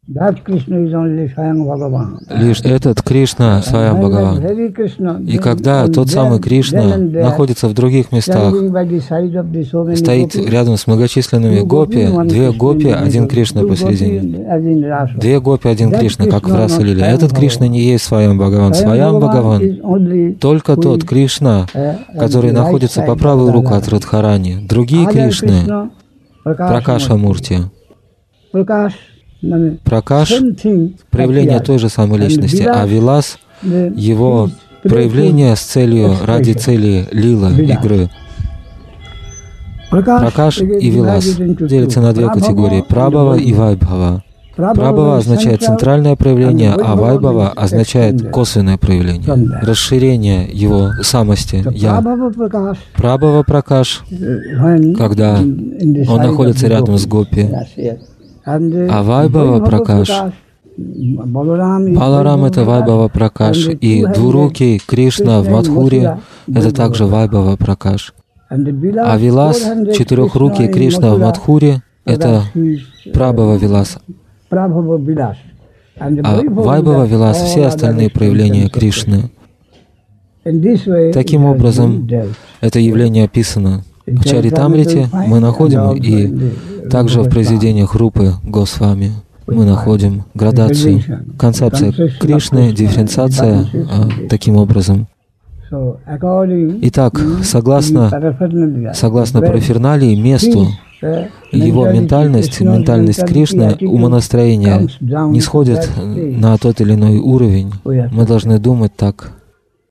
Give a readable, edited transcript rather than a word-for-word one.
Лишь этот Кришна Сваям Бхагаван. И когда тот самый Кришна находится в других местах, стоит рядом с многочисленными гопи, две гопи, один Кришна посередине. Две гопи, один Кришна, как в Расалиле. Этот Кришна не есть Сваям Бхагаван. Сваям Бхагаван только тот Кришна, который находится по правую руку от Радхарани. Другие Кришны — Пракаша Мурти. Пракаш — проявление той же самой личности, а Вилас — его проявление с целью, ради цели лила, игры. Пракаш и Вилас делятся на две категории — Прабхава и Вайбхава. Прабхава означает центральное проявление, а Вайбхава означает косвенное проявление, расширение его самости «Я». Прабхава Пракаш, когда он находится рядом с гопи, а Вайбхава Пракаш, Баларам — это Вайбхава Пракаш, и двурукий Кришна в Мадхуре — это также Вайбхава Пракаш. А Вилас, четырехрукий Кришна в Мадхуре — это Прабхава Вилас. А Вайбхава Вилас — все остальные проявления Кришны. Таким образом, это явление описано в Чаритамрите, мы находим, и также в произведениях Рупы Госвами мы находим градацию, концепция Кришны, дифференциация таким образом. Итак, согласно параферналии, месту, его ментальность Кришны, умонастроение не сходит на тот или иной уровень. Мы должны думать так.